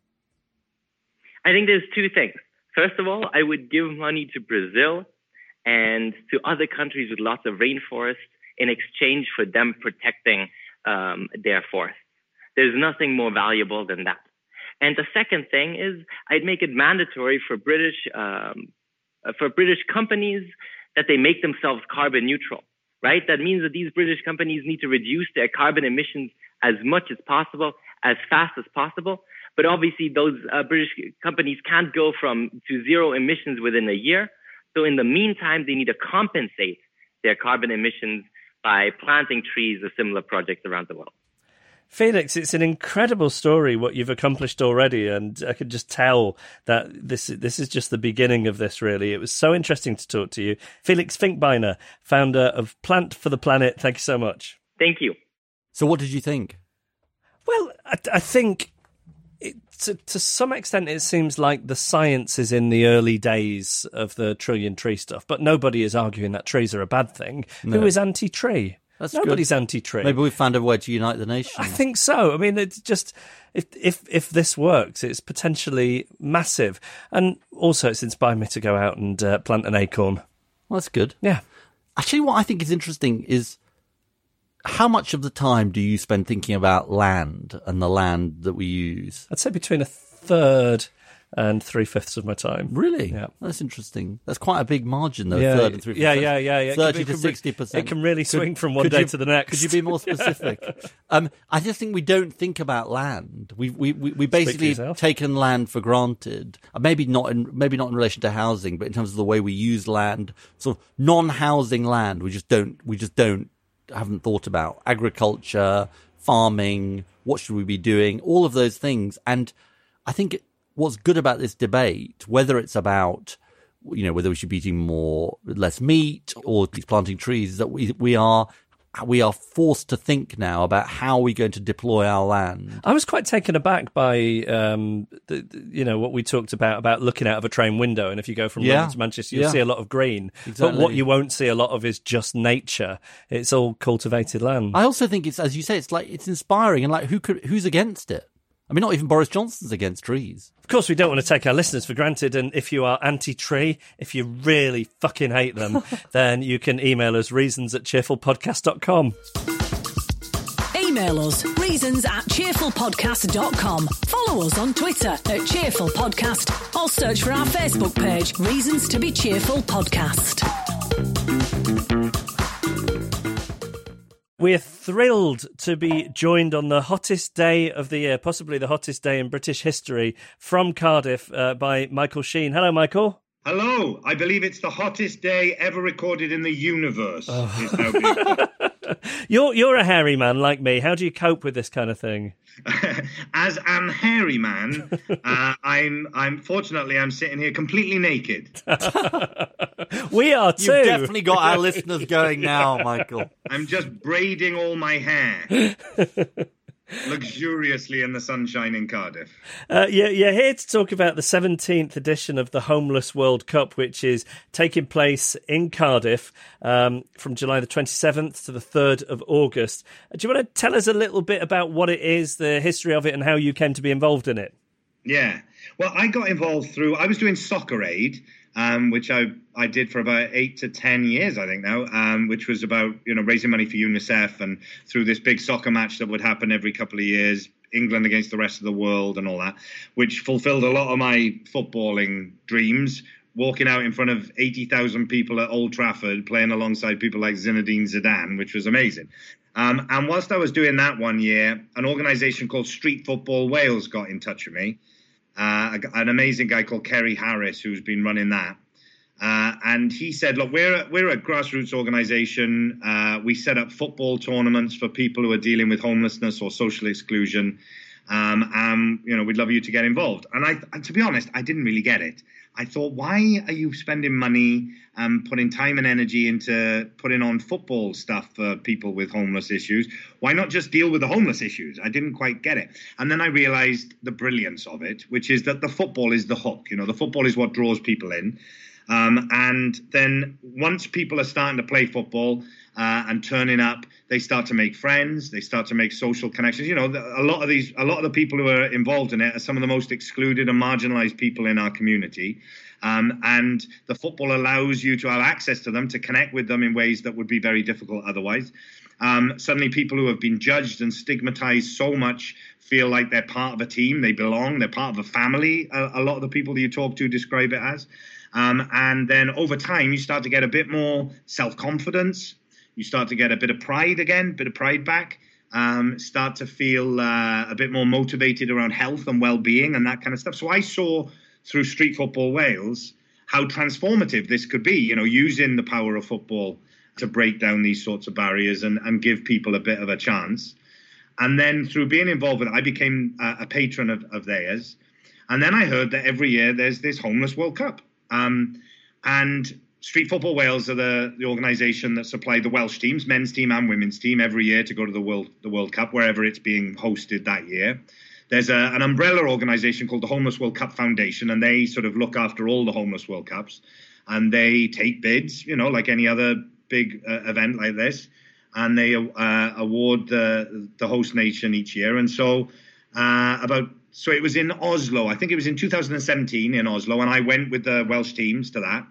I think there's two things. First of all, I would give money to Brazil and to other countries with lots of rainforests in exchange for them protecting um, their forests. There's nothing more valuable than that. And the second thing is I'd make it mandatory for British um, for British companies that they make themselves carbon neutral, right? That means that these British companies need to reduce their carbon emissions as much as possible, as fast as possible. But obviously those uh, British companies can't go from to zero emissions within a year. So in the meantime, they need to compensate their carbon emissions by planting trees or similar projects around the world. Felix, it's an incredible story, what you've accomplished already, and I could just tell that this this is just the beginning of this, really. It was so interesting to talk to you. Felix Finkbeiner, founder of Plant for the Planet, thank you so much. Thank you. So what did you think? Well, I, I think it, to, to some extent it seems like the science is in the early days of the trillion tree stuff, but nobody is arguing that trees are a bad thing. No. Who is anti-tree? That's Nobody's good. anti-tree. Maybe we found a way to unite the nation. I think so. I mean, it's just if if if this works, it's potentially massive, and also it's inspired me to go out and uh, plant an acorn. Well, that's good. Yeah. Actually, what I think is interesting is how much of the time do you spend thinking about land and the land that we use? I'd say between a third and three-fifths of my time. Really? Yeah. That's interesting. That's quite a big margin, though, yeah, third and three-fifths. Yeah, yeah, yeah. yeah. thirty it can, to sixty percent. It can really swing could, from one day you, to the next. Could you be more specific? um, I just think we don't think about land. We we we, we basically taken land for granted. Uh, maybe not in maybe not in relation to housing, but in terms of the way we use land, sort of non-housing land. We just don't. We just don't. Haven't thought about agriculture, farming. What should we be doing? All of those things, and I think. It, What's good about this debate, whether it's about, you know, whether we should be eating more, less meat or planting trees, is that we we are we are forced to think now about how we're going to deploy our land. I was quite taken aback by, um, the, the, you know, what we talked about, about looking out of a train window. And if you go from yeah. London to Manchester, you'll yeah. see a lot of green. Exactly. But what you won't see a lot of is just nature. It's all cultivated land. I also think it's, as you say, it's like, it's inspiring, and like, who could, who's against it? I mean, not even Boris Johnson's against trees. Of course, we don't want to take our listeners for granted. And if you are anti-tree, if you really fucking hate them, then you can email us reasons at cheerful podcast dot com. Email us reasons at cheerful podcast dot com. Follow us on Twitter at Cheerful Podcast, or search for our Facebook page, Reasons to be Cheerful Podcast. We're thrilled to be joined on the hottest day of the year, possibly the hottest day in British history, from Cardiff uh, by Michael Sheen. Hello, Michael. Hello. I believe it's the hottest day ever recorded in the universe. Oh. you're you're a hairy man like me. How do you cope with this kind of thing? As an hairy man, uh, I'm I'm fortunately I'm sitting here completely naked. We are too. You've definitely got our listeners going now, Michael. I'm just braiding all my hair. Luxuriously in the sunshine in Cardiff. Uh, yeah, you're here to talk about the seventeenth edition of the Homeless World Cup, which is taking place in Cardiff um, from July the twenty-seventh to the third of August. Do you want to tell us a little bit about what it is, the history of it, and how you came to be involved in it? Yeah. Well, I got involved through, I was doing Soccer Aid, um, which I, I did for about eight to ten years, I think now, um, which was about, you know, raising money for UNICEF and through this big soccer match that would happen every couple of years, England against the rest of the world and all that, which fulfilled a lot of my footballing dreams, walking out in front of eighty thousand people at Old Trafford, playing alongside people like Zinedine Zidane, which was amazing. Um, and whilst I was doing that one year, an organisation called Street Football Wales got in touch with me. Uh, an amazing guy called Kerry Harris, who's been running that. Uh, and he said, look, we're a, we're a grassroots organisation. Uh, we set up football tournaments for people who are dealing with homelessness or social exclusion. Um, and, you know, we'd love you to get involved. And I, and to be honest, I didn't really get it. I thought, why are you spending money and um, putting time and energy into putting on football stuff for people with homeless issues? Why not just deal with the homeless issues? I didn't quite get it. And then I realized the brilliance of it, which is that the football is the hook. You know, the football is what draws people in. Um, and then once people are starting to play football uh, and turning up, they start to make friends. They start to make social connections. You know, a lot of these, a lot of the people who are involved in it are some of the most excluded and marginalized people in our community. Um, and the football allows you to have access to them, to connect with them in ways that would be very difficult otherwise. Um, suddenly people who have been judged and stigmatized so much feel like they're part of a team. They belong. They're part of a family. A, a lot of the people that you talk to describe it as. Um, and then over time, you start to get a bit more self-confidence. You start to get a bit of pride again, a bit of pride back. Um, start to feel uh, a bit more motivated around health and well-being and that kind of stuff. So I saw through Street Football Wales how transformative this could be, you know, using the power of football to break down these sorts of barriers and, and give people a bit of a chance. And then through being involved with it, I became a, a patron of, of theirs. And then I heard that every year there's this Homeless World Cup. Um, and Street Football Wales are the, the organisation that supply the Welsh teams, men's team and women's team, every year to go to the World the World Cup, wherever it's being hosted that year. There's a, an umbrella organisation called the Homeless World Cup Foundation, and they sort of look after all the Homeless World Cups. And they take bids, you know, like any other big uh, event like this, and they uh, award the, the host nation each year. And so uh, about... So it was in Oslo. I think it was in two thousand seventeen in Oslo, and I went with the Welsh teams to that.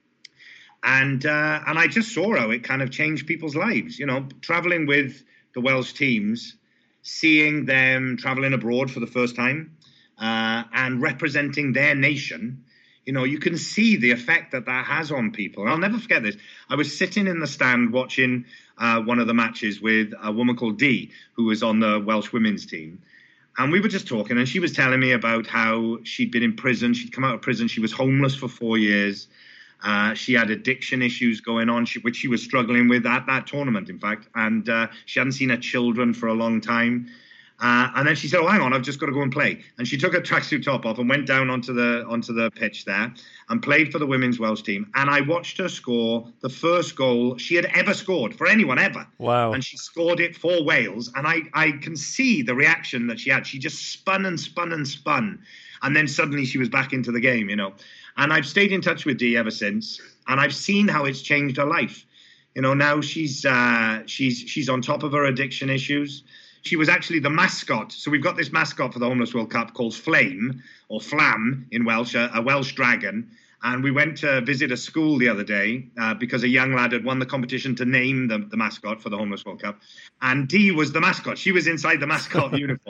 And uh, and I just saw how it kind of changed people's lives. You know, traveling with the Welsh teams, seeing them traveling abroad for the first time uh, and representing their nation. You know, you can see the effect that that has on people. And I'll never forget this. I was sitting in the stand watching uh, one of the matches with a woman called Dee, who was on the Welsh women's team. And we were just talking, and she was telling me about how she'd been in prison. She'd come out of prison. She was homeless for four years. Uh, she had addiction issues going on, she, which she was struggling with at that tournament, in fact. And uh, she hadn't seen her children for a long time. Uh, and then she said, oh, hang on, I've just got to go and play. And she took her tracksuit top off and went down onto the onto the pitch there and played for the women's Welsh team. And I watched her score the first goal she had ever scored for anyone ever. Wow. And she scored it for Wales. And I, I can see the reaction that she had. She just spun and spun and spun. And then suddenly she was back into the game, you know. And I've stayed in touch with Dee ever since. And I've seen how it's changed her life. You know, now she's uh, she's she's on top of her addiction issues. She was actually the mascot. So we've got this mascot for the Homeless World Cup called Flame, or Flam in Welsh, a, a Welsh dragon. And we went to visit a school the other day uh, because a young lad had won the competition to name the, the mascot for the Homeless World Cup. And Dee was the mascot. She was inside the mascot uniform.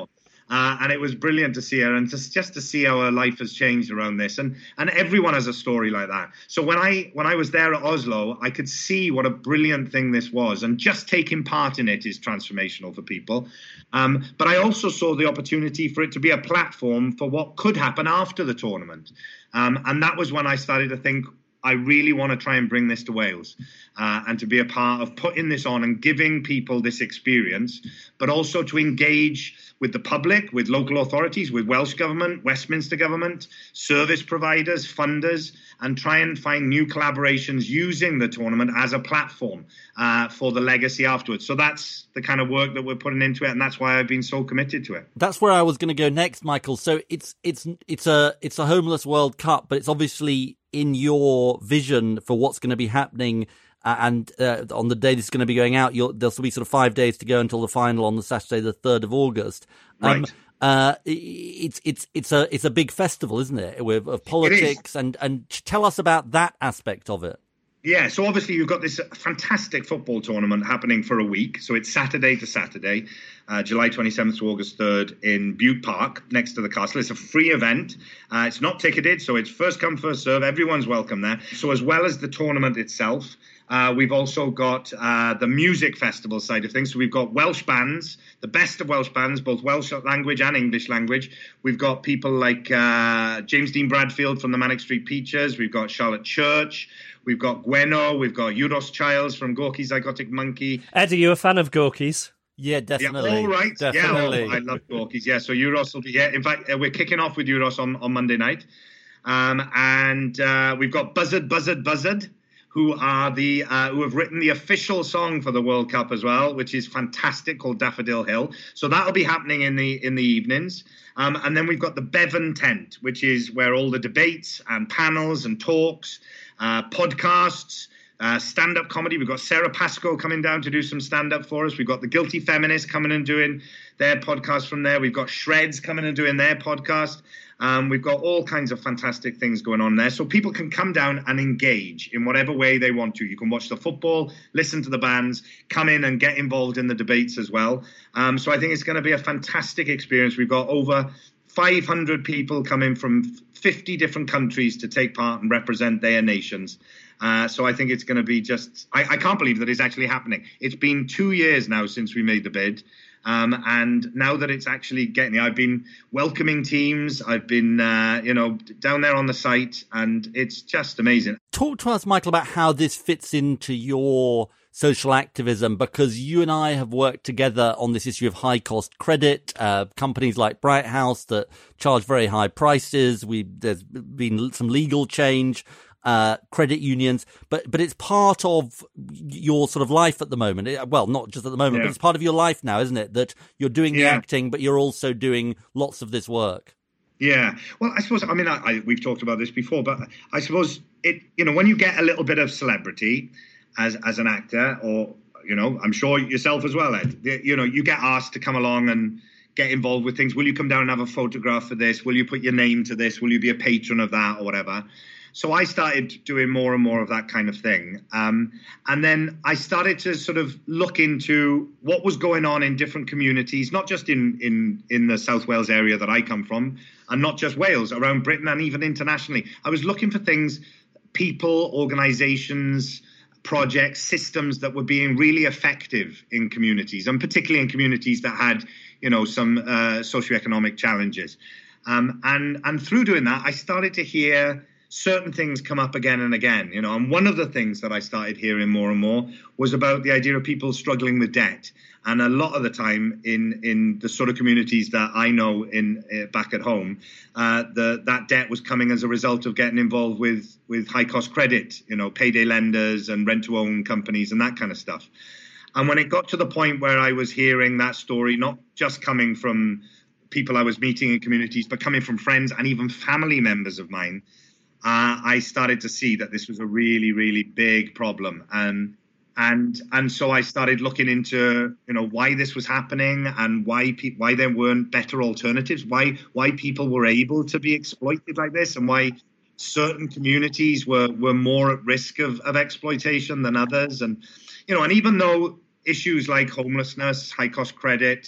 Uh, and it was brilliant to see her and just, just to see how her life has changed around this. And and everyone has a story like that. So when I when I was there at Oslo, I could see what a brilliant thing this was. And just taking part in it is transformational for people. Um, but I also saw the opportunity for it to be a platform for what could happen after the tournament. Um, and that was when I started to think, I really want to try and bring this to Wales uh, and to be a part of putting this on and giving people this experience, but also to engage with the public, with local authorities, with Welsh Government, Westminster Government, service providers, funders, and try and find new collaborations using the tournament as a platform uh, for the legacy afterwards. So that's the kind of work that we're putting into it, and that's why I've been so committed to it. That's where I was going to go next, Michael. So it's it's it's a it's a homeless World Cup, but it's obviously in your vision for what's going to be happening. Uh, and uh, on the day this is going to be going out, you'll, there'll be sort of five days to go until the final on the Saturday, the third of August. Um, right. Uh, it's it's it's a it's a big festival, isn't it? With of politics, and and tell us about that aspect of it. Yeah, so obviously you've got this fantastic football tournament happening for a week. So it's Saturday to Saturday, uh, July twenty-seventh to August third in Bute Park next to the castle. It's a free event. Uh, it's not ticketed, so it's first come, first serve. Everyone's welcome there. So as well as the tournament itself, Uh, we've also got uh, the music festival side of things. So we've got Welsh bands, the best of Welsh bands, both Welsh language and English language. We've got people like uh, James Dean Bradfield from the Manic Street Preachers. We've got Charlotte Church. We've got Gweno. We've got Euros Childs from Gorky Zygotic Monkey. Ed, are you a fan of Gorky's? Yeah, definitely. Yeah, all right. Definitely. Yeah, oh, I love Gorky's. Yeah, so Euros will be here. In fact, uh, we're kicking off with Euros on, on Monday night. Um, and uh, we've got Buzzard, Buzzard, Buzzard, who are the uh, who have written the official song for the World Cup as well, which is fantastic, called Daffodil Hill. So that'll be happening in the in the evenings. Um, and then we've got the Bevan Tent, which is where all the debates and panels and talks, uh, podcasts, uh, stand-up comedy. We've got Sarah Pascoe coming down to do some stand-up for us. We've got the Guilty Feminists coming and doing their podcast from there. We've got Shreds coming and doing their podcast. Um, we've got all kinds of fantastic things going on there. So people can come down and engage in whatever way they want to. You can watch the football, listen to the bands, come in and get involved in the debates as well. Um, so I think it's going to be a fantastic experience. We've got over five hundred people coming from fifty different countries to take part and represent their nations. Uh, so I think it's going to be just, I, I can't believe that it's actually happening. It's been two years now since we made the bid. Um, and now that it's actually getting, I've been welcoming teams. I've been, uh, you know, down there on the site, and it's just amazing. Talk to us, Michael, about how this fits into your social activism, because you and I have worked together on this issue of high cost credit, uh, companies like Bright House that charge very high prices. We, there's been some legal change. Uh, credit unions, but but it's part of your sort of life at the moment. Well, not just at the moment, yeah. but it's part of your life now, isn't it? That you're doing the yeah. acting, but you're also doing lots of this work. Yeah. Well, I suppose, I mean, I, I, we've talked about this before, but I suppose it, you know, when you get a little bit of celebrity as as an actor, or, you know, I'm sure yourself as well, Ed, you know, you get asked to come along and get involved with things. Will you come down and have a photograph for this? Will you put your name to this? Will you be a patron of that or whatever? So I started doing more and more of that kind of thing. Um, and then I started to sort of look into what was going on in different communities, not just in, in, in the South Wales area that I come from, and not just Wales, around Britain and even internationally. I was looking for things, people, organisations, projects, systems that were being really effective in communities, and particularly in communities that had, you know, some uh, socioeconomic challenges. Um, and, and through doing that, I started to hear certain things come up again and again, you know, and one of the things that I started hearing more and more was about the idea of people struggling with debt. And a lot of the time in, in the sort of communities that I know in uh, back at home, uh, the, that debt was coming as a result of getting involved with, with high cost credit, you know, payday lenders and rent to own companies and that kind of stuff. And when it got to the point where I was hearing that story, not just coming from people I was meeting in communities, but coming from friends and even family members of mine, Uh, I started to see that this was a really, really big problem. Um, and and so I started looking into, you know, why this was happening and why pe- why there weren't better alternatives, why why people were able to be exploited like this, and why certain communities were, were more at risk of, of exploitation than others. And, you know, and even though issues like homelessness, high cost credit,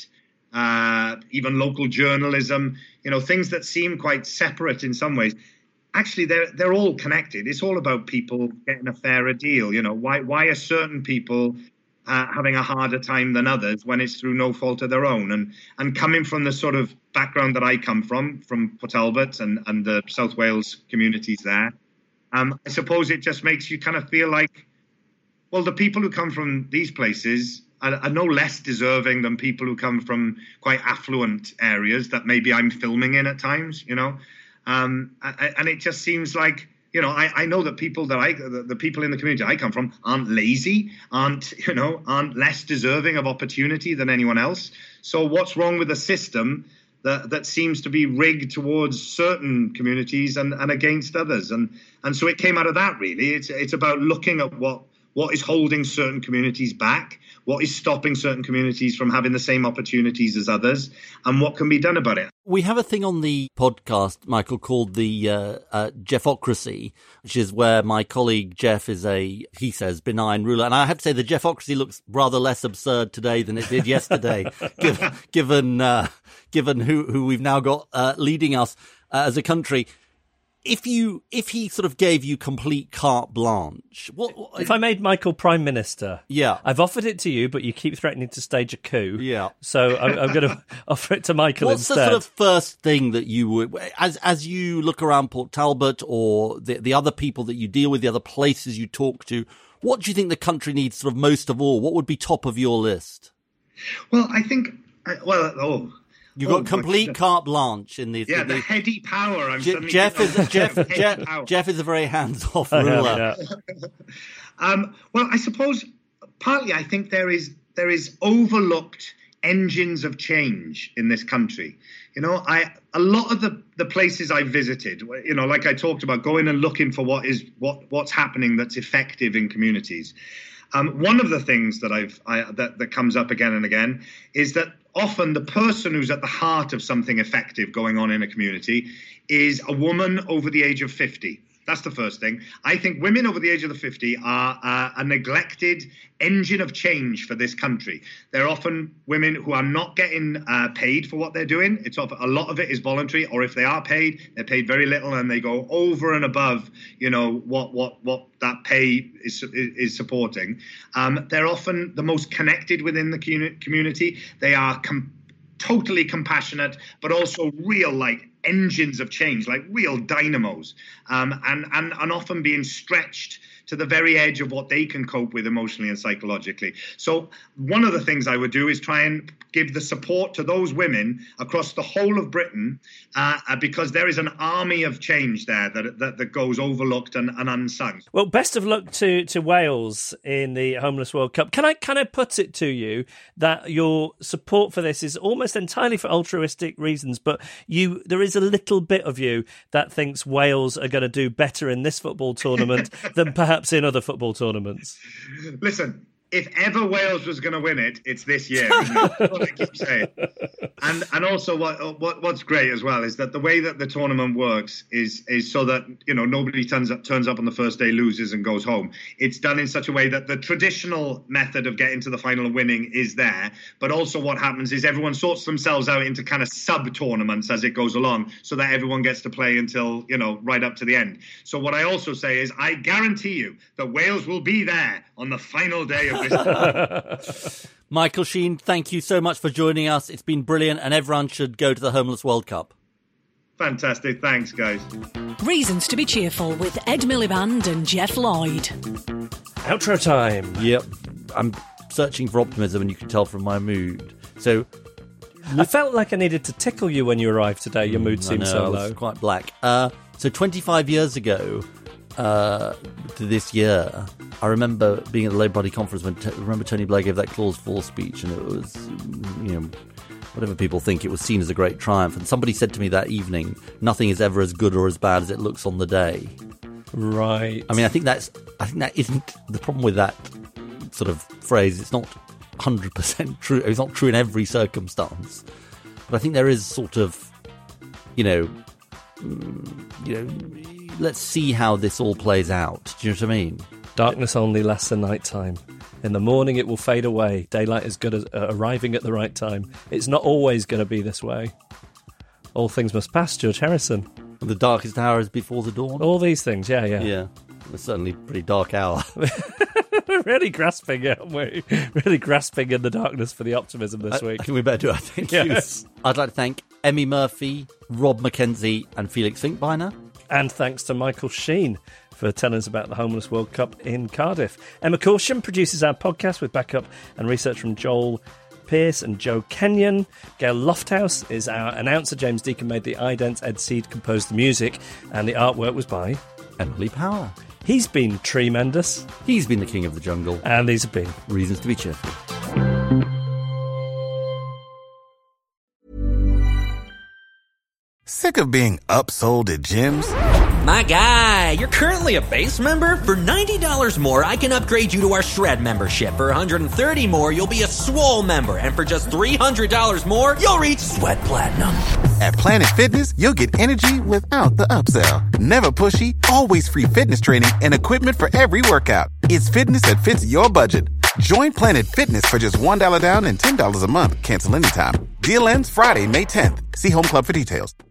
uh, even local journalism, you know, things that seem quite separate in some ways. Actually, they're they're all connected. It's all about people getting a fairer deal. You know, why why are certain people uh, having a harder time than others when it's through no fault of their own? And and coming from the sort of background that I come from, from Port Talbot and, and the South Wales communities there, um, I suppose it just makes you kind of feel like, well, the people who come from these places are, are no less deserving than people who come from quite affluent areas that maybe I'm filming in at times, you know. Um, and it just seems like, you know, I, I know that people that I, the, the people in the community I come from aren't lazy, aren't, you know, aren't less deserving of opportunity than anyone else. So what's wrong with a system that, that seems to be rigged towards certain communities and, and against others? And and so it came out of that, really. It's it's about looking at what what is holding certain communities back, what is stopping certain communities from having the same opportunities as others, and what can be done about it. We have a thing on the podcast, Michael, called the uh, uh, Jeffocracy, which is where my colleague Jeff is a, he says, benign ruler. And I have to say the Jeffocracy looks rather less absurd today than it did yesterday, given given, uh, given who, who we've now got uh, leading us uh, as a country. If you, if he sort of gave you complete carte blanche, what, what, if I made Michael Prime Minister, yeah, I've offered it to you, but you keep threatening to stage a coup. Yeah, so I'm, I'm going to offer it to Michael What's instead. What's the sort of first thing that you would, as as you look around Port Talbot or the the other people that you deal with, the other places you talk to, what do you think the country needs sort of most of all? What would be top of your list? Well, I think, well, oh. You've got oh, complete carte blanche in these. Yeah, in the these. heady power. I'm Je- Jeff is Jeff. Jeff, Jeff is a very hands-off ruler. um, well, I suppose partly I think there is there is overlooked engines of change in this country. You know, I a lot of the, the places I visited, you know, like I talked about, going and looking for what is what what's happening that's effective in communities. Um, one of the things that I've I, that that comes up again and again is that often the person who's at the heart of something effective going on in a community is a woman over the age of fifty. That's the first thing. I think women over the age of the fifty are uh, a neglected engine of change for this country. They're often women who are not getting uh, paid for what they're doing. It's often, a lot of it is voluntary, or if they are paid, they're paid very little, and they go over and above, you know, what what what that pay is is supporting. Um, they're often the most connected within the community. They are com- totally compassionate, but also real, like, engines of change, like real dynamos, um, and, and, and often being stretched to the very edge of what they can cope with emotionally and psychologically. So one of the things I would do is try and give the support to those women across the whole of Britain, uh, because there is an army of change there that that, that goes overlooked and, and unsung. Well, best of luck to, to Wales in the Homeless World Cup. Can I kind of put it to you that your support for this is almost entirely for altruistic reasons, but you there is a little bit of you that thinks Wales are going to do better in this football tournament than perhaps in other football tournaments? Listen, if ever Wales was going to win it, it's this year. Isn't it? That's what I keep saying. And and also what what what's great as well is that the way that the tournament works is is so that, you know, nobody turns up turns up on the first day, loses and goes home. It's done in such a way that the traditional method of getting to the final and winning is there, but also what happens is everyone sorts themselves out into kind of sub tournaments as it goes along, so that everyone gets to play until, you know, right up to the end. So what I also say is I guarantee you that Wales will be there on the final day of this. Michael Sheen, thank you so much for joining us. It's been brilliant, and everyone should go to the Homeless World Cup. Fantastic. Thanks, guys. Reasons to be cheerful with Ed Miliband and Jeff Lloyd. Outro time. Yep. I'm searching for optimism, and you can tell from my mood. So I felt like I needed to tickle you when you arrived today. Your mood seemed I know, so low. It was quite black. Uh, so twenty-five years ago, uh, to this year, I remember being at the Labour Party conference when t- remember Tony Blair gave that clause four speech, and it was, you know, whatever people think, it was seen as a great triumph. And somebody said to me that evening, nothing is ever as good or as bad as it looks on the day. Right. I mean, I think that's, I think that isn't the problem with that sort of phrase. It's not one hundred percent true. It's not true in every circumstance. But I think there is sort of, you know, you know, let's see how this all plays out. Do you know what I mean? Darkness only lasts a night time. In the morning, it will fade away. Daylight is good as uh, arriving at the right time. It's not always going to be this way. All things must pass, George Harrison. The darkest hour is before the dawn. All these things, yeah, yeah. Yeah, it's certainly a pretty dark hour. We're really grasping, aren't we? Really grasping in the darkness for the optimism this I, week. I think we better do our thank Yes. yous. I'd like to thank Emmy Murphy, Rob McKenzie and Felix Finkbeiner. And thanks to Michael Sheen for telling us about the Homeless World Cup in Cardiff. Emma Caution produces our podcast with backup and research from Joel Pierce and Joe Kenyon. Gail Lofthouse is our announcer. James Deacon made the idents. Ed Seed composed the music. And the artwork was by Emily Power. He's been Tremendous. He's been the king of the jungle. And these have been Reasons to be cheerful. Sick of being upsold at gyms? My guy, you're currently a base member? For ninety dollars more, I can upgrade you to our Shred membership. For one hundred thirty dollars more, you'll be a Swole member. And for just three hundred dollars more, you'll reach Sweat Platinum. At Planet Fitness, you'll get energy without the upsell. Never pushy, always free fitness training and equipment for every workout. It's fitness that fits your budget. Join Planet Fitness for just one dollar down and ten dollars a month. Cancel anytime. Deal ends Friday, May tenth. See Home Club for details.